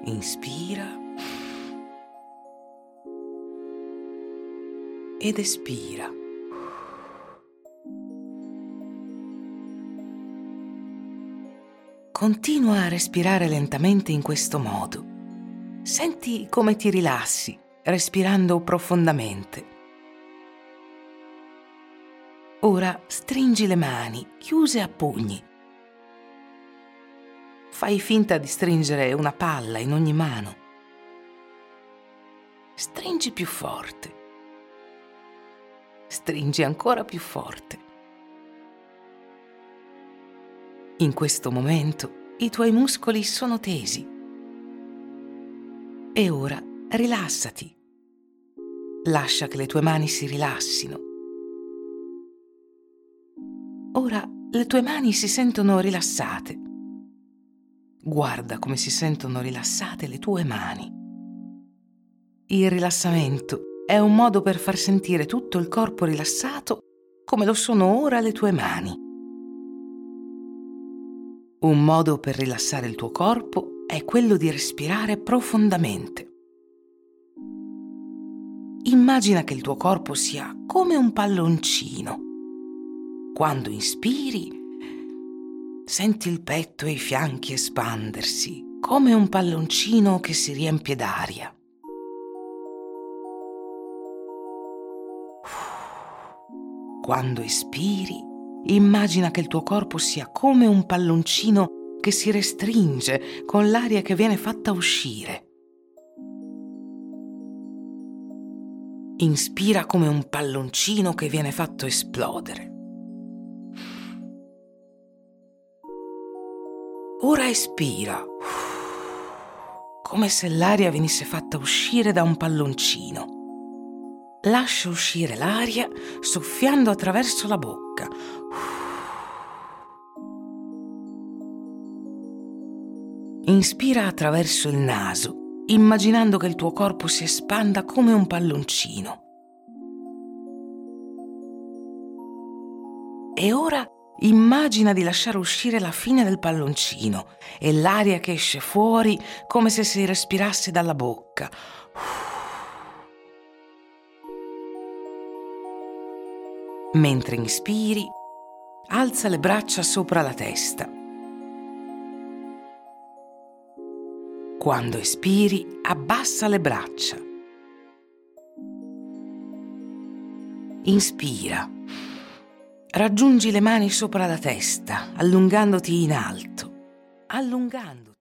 Inspira ed espira. Continua a respirare lentamente in questo modo. Senti come ti rilassi, respirando profondamente. Ora stringi le mani, chiuse a pugni. Fai finta di stringere una palla in ogni mano. Stringi più forte. Stringi ancora più forte. In questo momento i tuoi muscoli sono tesi. E ora rilassati. Lascia che le tue mani si rilassino. Ora le tue mani si sentono rilassate. Guarda come si sentono rilassate le tue mani. Il rilassamento è un modo per far sentire tutto il corpo rilassato come lo sono ora le tue mani. Un modo per rilassare il tuo corpo è quello di respirare profondamente. Immagina che il tuo corpo sia come un palloncino. Quando inspiri, senti il petto e i fianchi espandersi, come un palloncino che si riempie d'aria. Quando espiri, immagina che il tuo corpo sia come un palloncino che si restringe con l'aria che viene fatta uscire. Inspira come un palloncino che viene fatto esplodere. Ora espira, come se l'aria venisse fatta uscire da un palloncino. Lascia uscire l'aria soffiando attraverso la bocca. Inspira attraverso il naso, immaginando che il tuo corpo si espanda come un palloncino. E ora immagina di lasciare uscire la fine del palloncino e l'aria che esce fuori come se si respirasse dalla bocca. Mentre inspiri, alza le braccia sopra la testa. Quando espiri, abbassa le braccia. Inspira. Raggiungi le mani sopra la testa, allungandoti in alto.